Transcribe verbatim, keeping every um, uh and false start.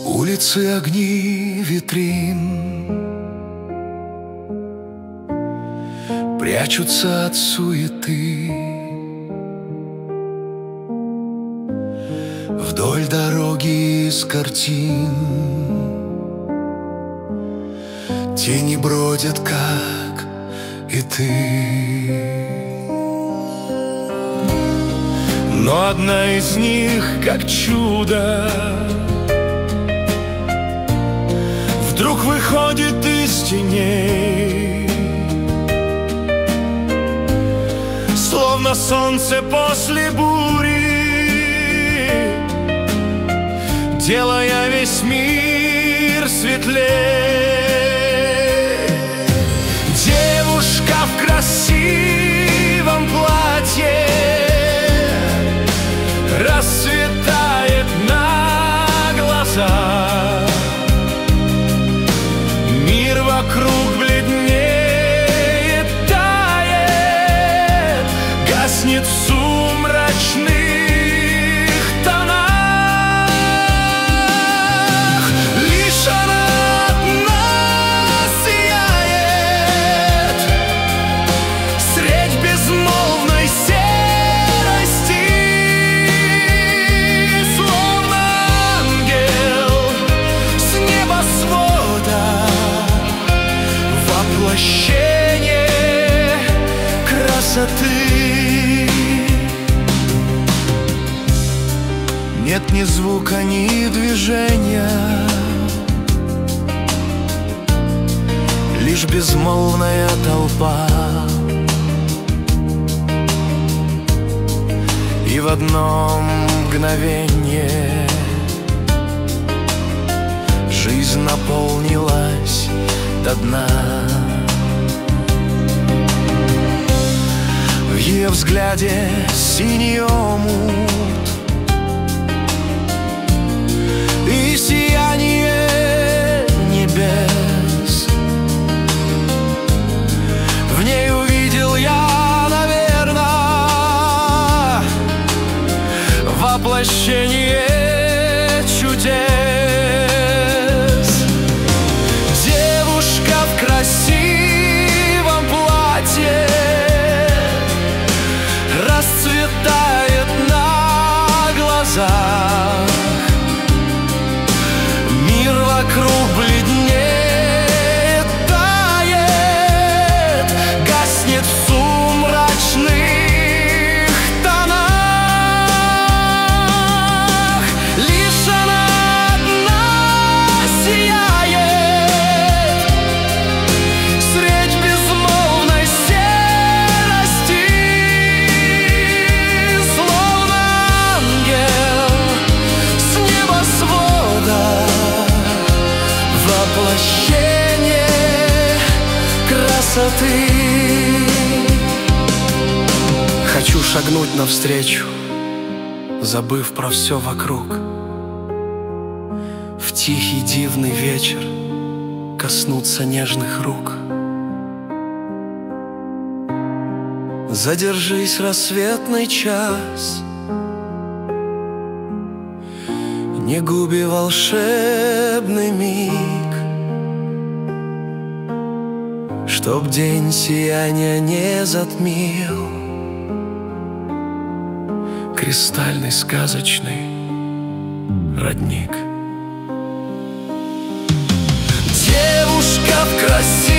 Улицы, огни витрин прячутся от суеты. Вдоль дороги из картин тени бродят, как и ты. Но одна из них, как чудо, вдруг выходит из теней, словно солнце после бури, делая весь мир светлее. Девушка в красивом платье расцветает на глазах. Мир вокруг бледнеет, тает, гаснет в сумрачных тонах. Лишь она одна сияет средь безмолвной серости, словно ангел с небосвода, воплощение красоты. Нет ни звука, ни движения, лишь безмолвная толпа. И в одно мгновение жизнь наполнилась до дна. В ее взгляде синий омут и сияние небес. В ней увидел я, наверное, воплощение чудес. Девушка в красивом платье расцветает на глазах. Мир вокруг бледнеет, тает, гаснет в сумрачных тонах. Лишь она одна сияет средь безмолвной серости, словно ангел с небосвода, воплощение красоты. Хочу шагнуть навстречу, забыв про все вокруг, в тихий дивный вечер коснуться нежных рук. Задержись, рассветный час, не губи волшебный миг, чтоб день сияния не затмил кристальный сказочный родник. Девушка в красивом